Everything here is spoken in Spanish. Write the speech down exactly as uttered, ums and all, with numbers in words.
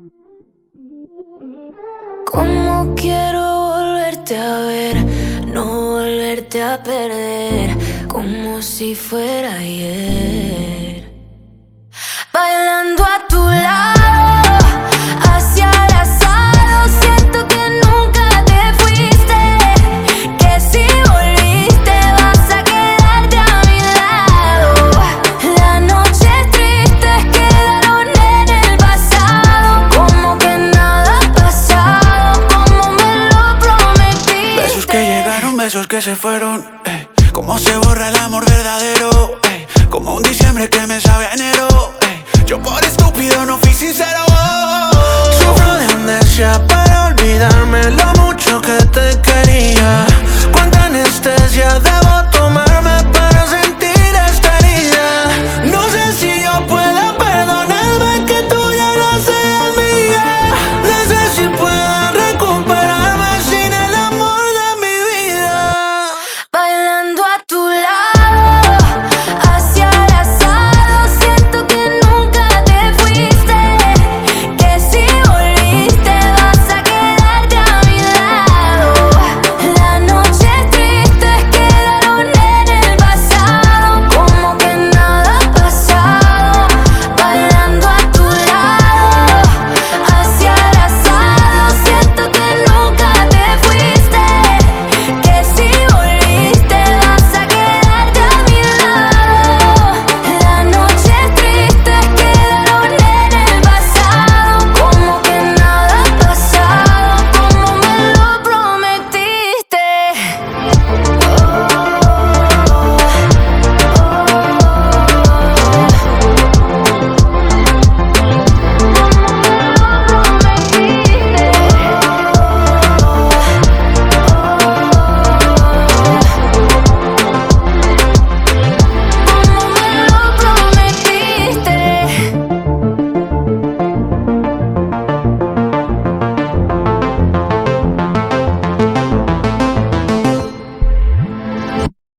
Como quiero volverte a ver, no volverte a perder, como si fuera ayer. Bailando a tu lado, hacia el asado, siento que nunca te fuiste, que si volviste vas a quedarte a mi lado. Las noches tristes quedaron en el pasado, como que nada ha pasado, como me lo prometiste. Besos que llegaron, besos que se fueron, ey. Cómo se borra el amor verdadero, ey. Como un diciembre que me sabe a enero, ey. Yo por estúpido no fui sincero. Sufro de amnesia para olvidarme lo mucho que te quería.